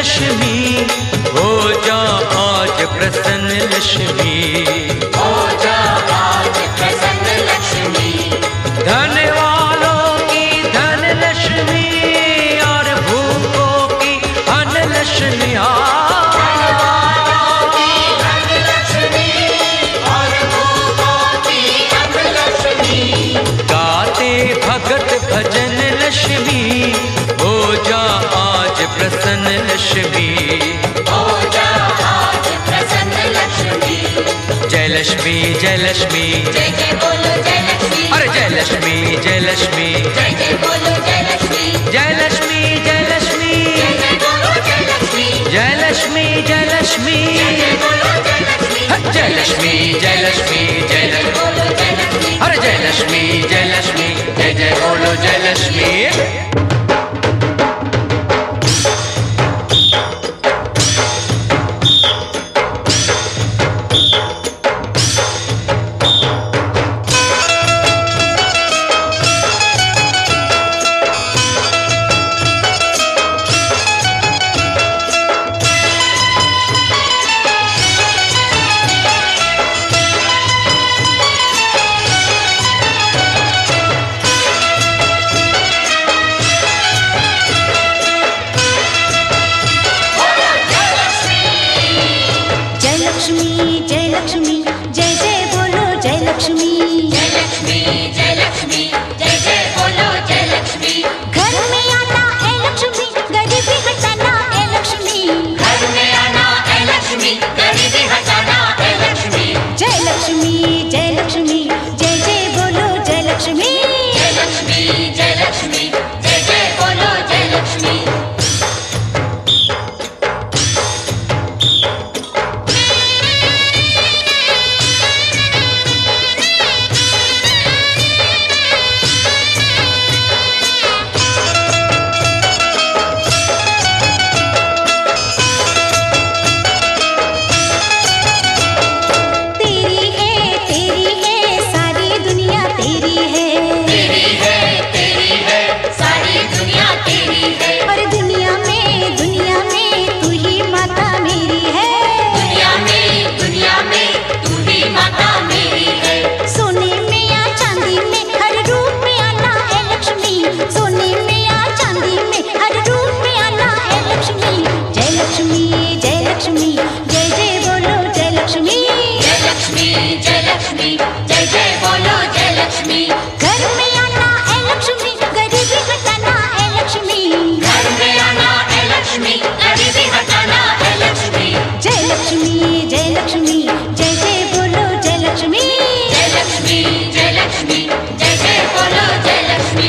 लक्ष्मी, हो जा आज प्रसन्न लक्ष्मी, हो जा आज प्रसन्न लक्ष्मी। धन वालों की धन लक्ष्मी और भूखों की अन्न लक्ष्मी। भगत भजन लक्ष्मी, हो जा आज प्रसन्न लक्ष्मी, हो जा आज प्रसन्न लक्ष्मी। जय लक्ष्मी जय लक्ष्मी, जय जय बोलो जय लक्ष्मी। अरे जय लक्ष्मी जय लक्ष्मी, जय जय बोलो जय लक्ष्मी। जय लक्ष्मी जय लक्ष्मी, जय जय बोलो जय लक्ष्मी। जय लक्ष्मी जय लक्ष्मी, जय जय बोलो जय लक्ष्मी। जय लक्ष्मी जय लक्ष्मी, जय बोलो जय लक्ष्मी। अरे जय लक्ष्मी जय लक्ष्मी, जय जय बोलो जय लक्ष्मी। जय लक्ष्मी, जय जय बोलो जय लक्ष्मी। जय लक्ष्मी जय लक्ष्मी, जय जय बोलो जय लक्ष्मी। घर में आना है लक्ष्मी, गरीबी हटाना है लक्ष्मी। घर में आना है लक्ष्मी, गरीबी हटाना है लक्ष्मी। जय लक्ष्मी जय लक्ष्मी, जय जय बोलो जय लक्ष्मी। जय लक्ष्मी जय लक्ष्मी, जय जय बोलो जय लक्ष्मी। जय जय बोलो जय लक्ष्मी। घर में आना है लक्ष्मी, गरीबी हटाना है लक्ष्मी। घर में आना है लक्ष्मी, गरीबी हटाना है लक्ष्मी। जय लक्ष्मी जय लक्ष्मी, जय जय बोलो जय लक्ष्मी। जय लक्ष्मी जय लक्ष्मी, जय जय बोलो जय लक्ष्मी।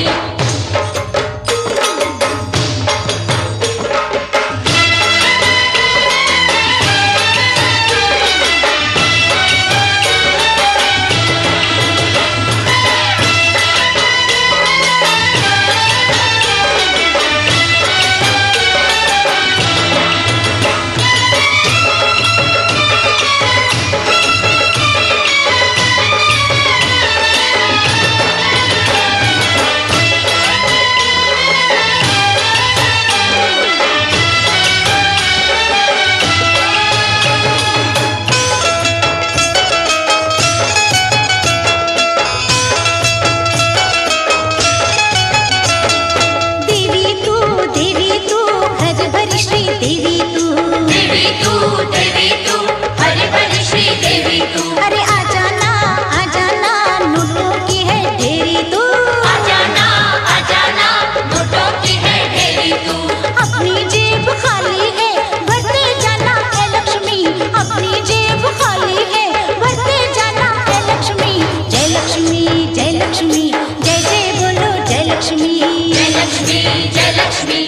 अरे आजाना आजाना, नोटों की है ढेरी तू। आजाना आजाना, नोटों की है ढेरी तू। अपनी जेब खाली है भरते जाना है लक्ष्मी। अपनी जेब खाली है भरते जाना है लक्ष्मी। जय लक्ष्मी जय लक्ष्मी, जय जय बोलो जय लक्ष्मी। जय लक्ष्मी जय लक्ष्मी,